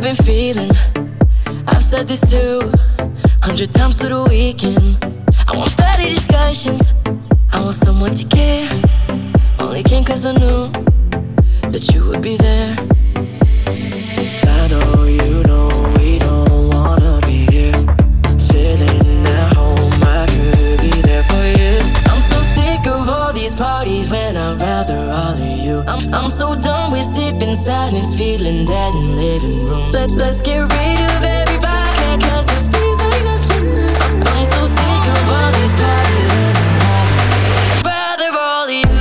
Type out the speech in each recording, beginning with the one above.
been feeling. I've said this too, 100 times through the weekend. I want better discussions, I want someone to care. Only came cause I knew that you would be there. I know you know we don't wanna be here, sitting at home, I could be there for years. I'm so sick of all these parties when I'd rather all of you. I'm so done with sipping sadness, feeling dead in living room. Let's get rid of everybody, cause this feels like nothing new. I'm so sick of all these parties when I'd rather all of you.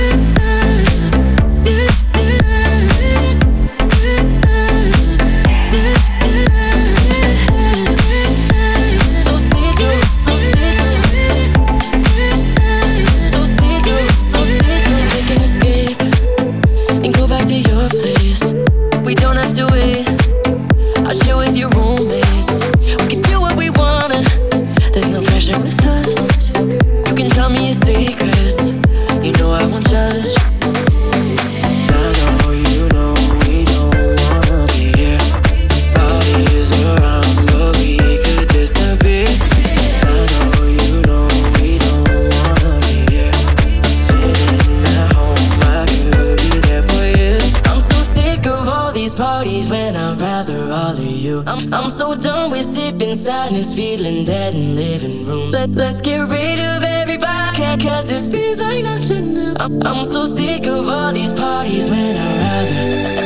I'm so done with sipping sadness, feeling dead in living room. Let's get rid of everybody, cause this feels like nothing new. I'm so sick of all these parties when I'd rather